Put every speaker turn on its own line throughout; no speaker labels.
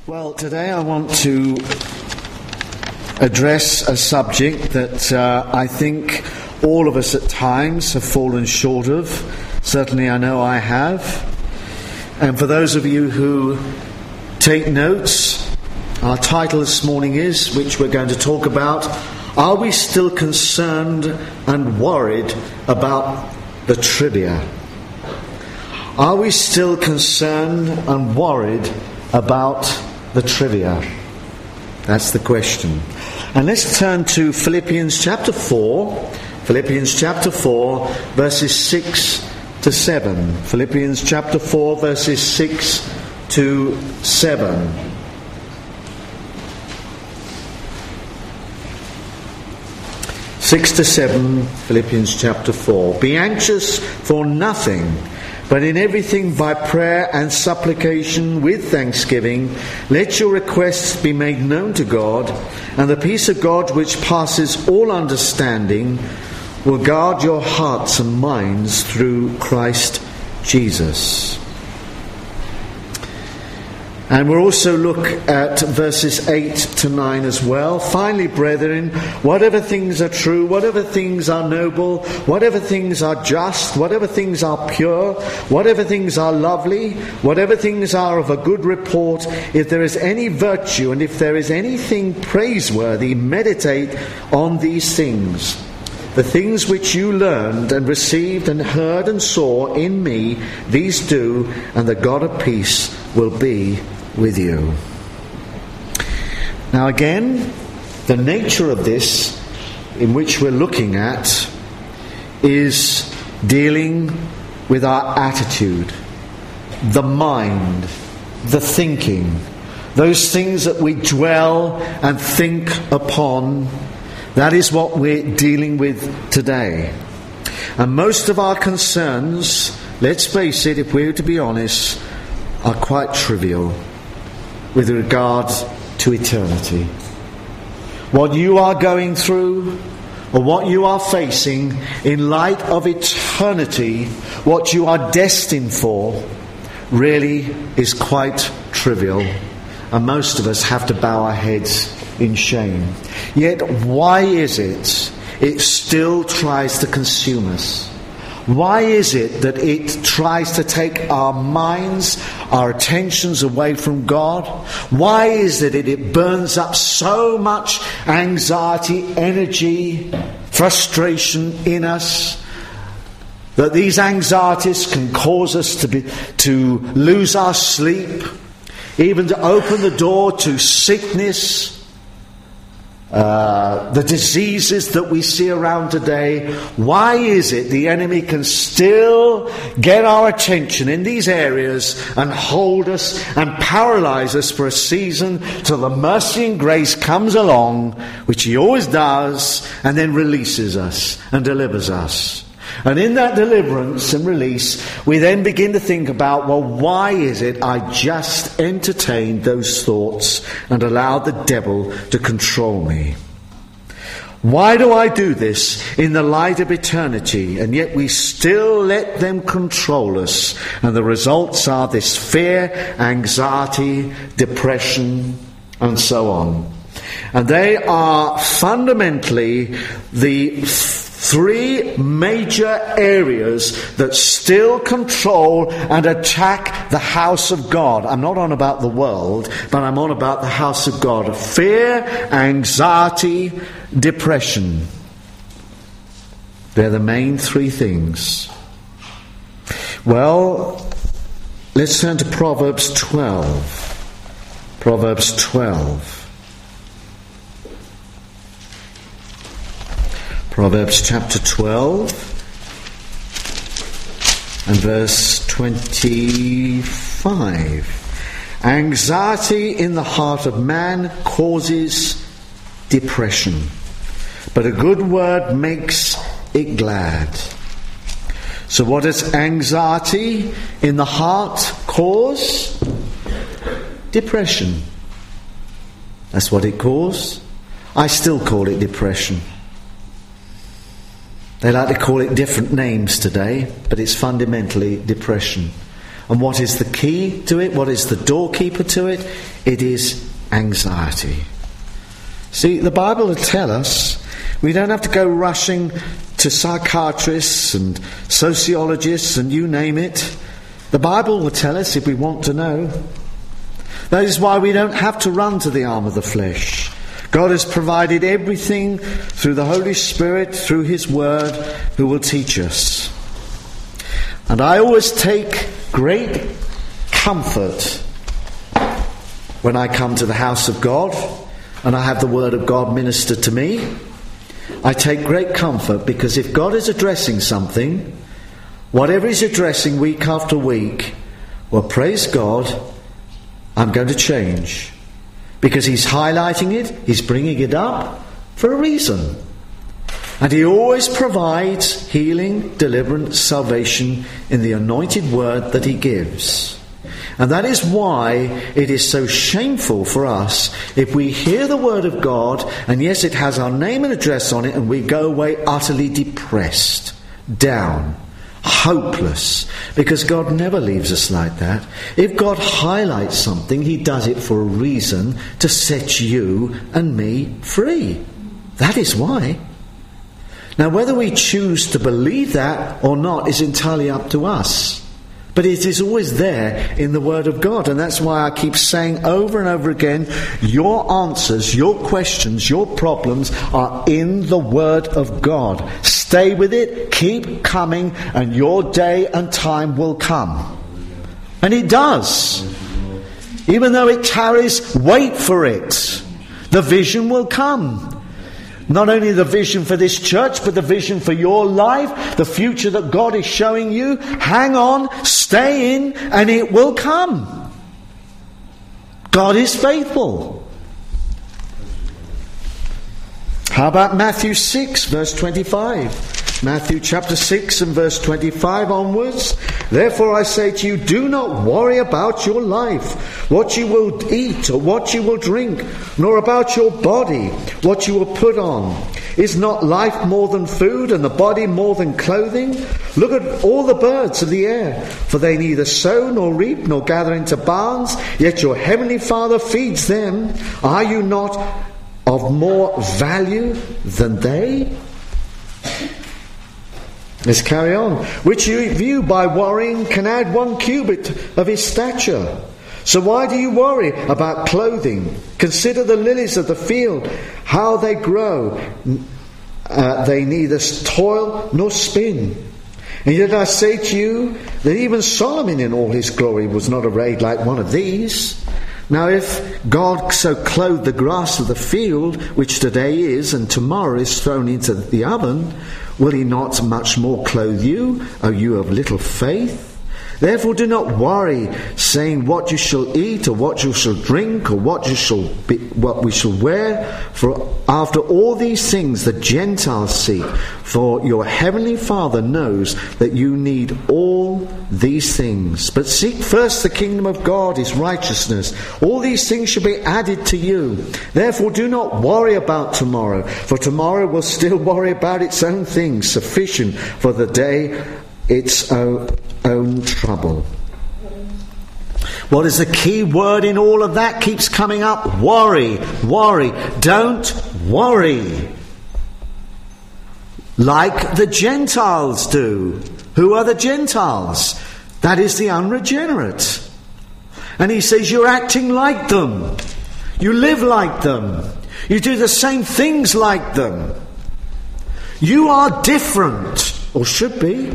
Well, today I want to address a subject that I think all of us at times have fallen short of. Certainly I know I have. And for those of you who take notes, our title this morning is, which we're going to talk about, Are we still concerned and worried about the trivia? Are we still concerned and worried about the trivia? That's the question. And let's turn to Philippians chapter 4. Philippians chapter 4, verses 6 to 7. Philippians chapter 4, verses 6 to 7. Philippians chapter 4. Be anxious for nothing, but in everything by prayer and supplication with thanksgiving, let your requests be made known to God, and the peace of God which passes all understanding will guard your hearts and minds through Christ Jesus. And we'll also look at verses 8 to 9 as well. Finally, brethren, whatever things are true, whatever things are noble, whatever things are just, whatever things are pure, whatever things are lovely, whatever things are of a good report, if there is any virtue and if there is anything praiseworthy, meditate on these things. The things which you learned and received and heard and saw in me, these do, and the God of peace will be with you. Now again, the nature of this in which we're looking at is dealing with our attitude, the mind, the thinking, those things that we dwell and think upon. That is what we're dealing with today. And most of our concerns, let's face it, if we're to be honest, are quite trivial with regard to eternity. What you are going through or what you are facing in light of eternity, what you are destined for, really is quite trivial. And most of us have to bow our heads in shame. Yet why is it still tries to consume us? Why is it that it tries to take our minds, our attentions away from God? Why is it that it burns up so much anxiety, energy, frustration in us? That these anxieties can cause us to lose our sleep, even to open the door to sickness, the diseases that we see around today. Why is it the enemy can still get our attention in these areas and hold us and paralyze us for a season till the mercy and grace comes along, which he always does, and then releases us and delivers us? And in that deliverance and release, we then begin to think about, well, why is it I just entertained those thoughts and allowed the devil to control me? Why do I do this in the light of eternity, and yet we still let them control us? And the results are this fear, anxiety, depression, and so on. And they are fundamentally the three major areas that still control and attack the house of God. I'm not on about the world, but I'm on about the house of God. Fear, anxiety, depression. They're the main three things. Well, let's turn to Proverbs 12. Proverbs 12. Proverbs chapter 12 and verse 25. Anxiety in the heart of man causes depression, but a good word makes it glad. So what does anxiety in the heart cause? Depression. That's what it causes. I still call it depression. They like to call it different names today, but it's fundamentally depression. And what is the key to it? What is the doorkeeper to it? It is anxiety. See, the Bible will tell us we don't have to go rushing to psychiatrists and sociologists and you name it. The Bible will tell us if we want to know. That is why we don't have to run to the arm of the flesh. God has provided everything through the Holy Spirit, through His Word, who will teach us. And I always take great comfort when I come to the house of God and I have the Word of God ministered to me. I take great comfort because if God is addressing something, whatever He's addressing week after week, well, praise God, I'm going to change. Because He's highlighting it, He's bringing it up for a reason. And He always provides healing, deliverance, salvation in the anointed word that He gives. And that is why it is so shameful for us if we hear the word of God, and yes, it has our name and address on it, and we go away utterly depressed, down, hopeless, because God never leaves us like that. If God highlights something, He does it for a reason, to set you and me free. That is why. Now, whether we choose to believe that or not is entirely up to us. But it is always there in the Word of God. And that's why I keep saying over and over again, your answers, your questions, your problems are in the Word of God. Stay with it, keep coming, and your day and time will come. And it does. Even though it tarries, wait for it. The vision will come. Not only the vision for this church, but the vision for your life, the future that God is showing you. Hang on, stay in, and it will come. God is faithful. How about Matthew 6, verse 25? Matthew chapter 6 and verse 25 onwards. Therefore I say to you, do not worry about your life, what you will eat or what you will drink, nor about your body, what you will put on. Is not life more than food, and the body more than clothing? Look at all the birds of the air, for they neither sow nor reap nor gather into barns, yet your heavenly Father feeds them. Are you not of more value than they? Let's carry on. Which of you by worrying can add 1 cubit of his stature? So why do you worry about clothing? Consider the lilies of the field, how they grow. They neither toil nor spin. And yet I say to you that even Solomon in all his glory was not arrayed like one of these. Now if God so clothed the grass of the field, which today is and tomorrow is thrown into the oven, will He not much more clothe you, O you of little faith? Therefore do not worry, saying what you shall eat, or what you shall drink, or what we shall wear. For after all these things the Gentiles seek. For your heavenly Father knows that you need all these things. But seek first the kingdom of God, His righteousness. All these things shall be added to you. Therefore do not worry about tomorrow, for tomorrow will still worry about its own things. Sufficient for the day its own trouble. What is the key word in all of that? Keeps coming up. Worry. Worry. Don't worry. Like the Gentiles do. Who are the Gentiles? That is the unregenerate. And he says you're acting like them. You live like them. You do the same things like them. You are different, or should be.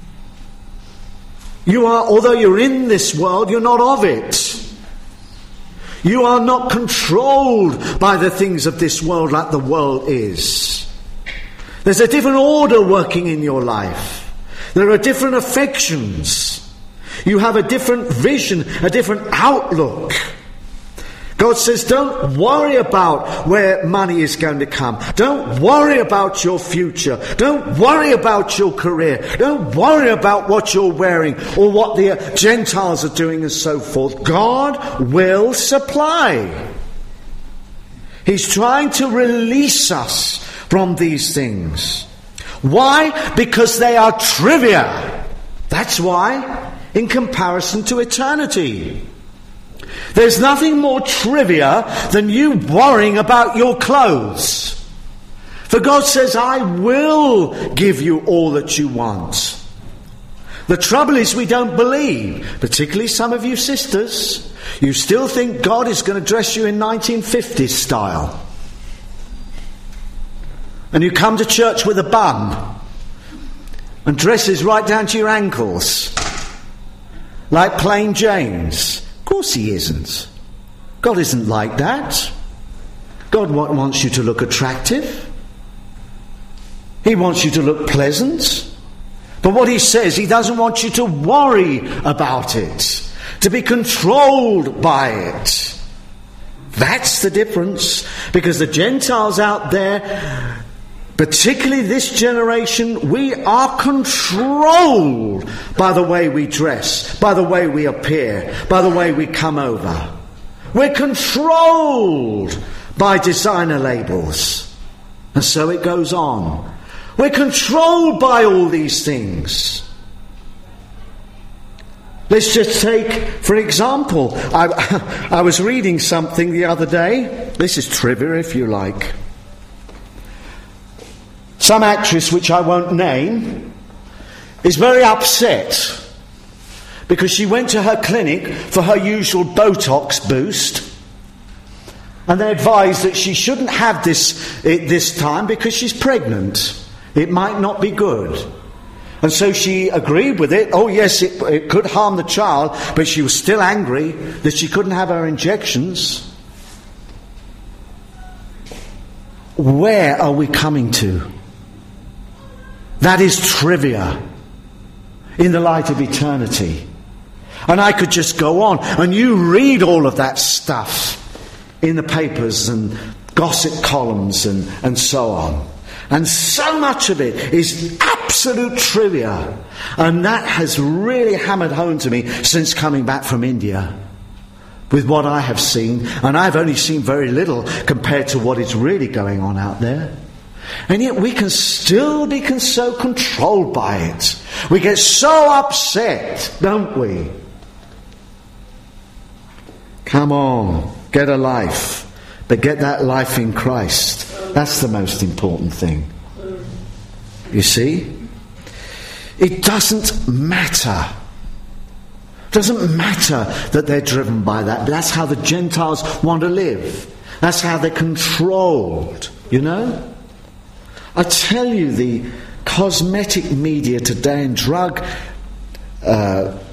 You are, although you're in this world, you're not of it. You are not controlled by the things of this world like the world is. There's a different order working in your life. There are different affections. You have a different vision, a different outlook. God says, don't worry about where money is going to come. Don't worry about your future. Don't worry about your career. Don't worry about what you're wearing or what the Gentiles are doing and so forth. God will supply. He's trying to release us from these things. Why? Because they are trivia. That's why. in comparison to eternity. There's nothing more trivia than you worrying about your clothes. For God says, I will give you all that you want. The trouble is we don't believe, particularly some of you sisters. You still think God is going to dress you in 1950s style. And you come to church with a bun and dresses right down to your ankles, like plain Janes. Of course he isn't. God isn't like that. God wants you to look attractive. He wants you to look pleasant. But what he says, he doesn't want you to worry about it, to be controlled by it. That's the difference. Because the Gentiles out there, particularly this generation, we are controlled by the way we dress, by the way we appear, by the way we come over. We're controlled by designer labels. And so it goes on. We're controlled by all these things. Let's just take, for example, I was reading something the other day. This is trivia, if you like. Some actress, which I won't name, is very upset because she went to her clinic for her usual Botox boost, and they advised that she shouldn't have this time because she's pregnant. It might not be good. And so she agreed with it. Oh yes, it could harm the child, but she was still angry that she couldn't have her injections. Where are we coming to? That is trivia in the light of eternity. And I could just go on, and you read all of that stuff in the papers and gossip columns and so on. And so much of it is absolute trivia. And that has really hammered home to me since coming back from India, with what I have seen. And I've only seen very little compared to what is really going on out there. And yet we can still be so controlled by it. We get so upset, don't we? Come on, get a life. But get that life in Christ. That's the most important thing. You see? It doesn't matter. It doesn't matter that they're driven by that. But that's how the Gentiles want to live. That's how they're controlled. You know? I tell you, the cosmetic media today and drug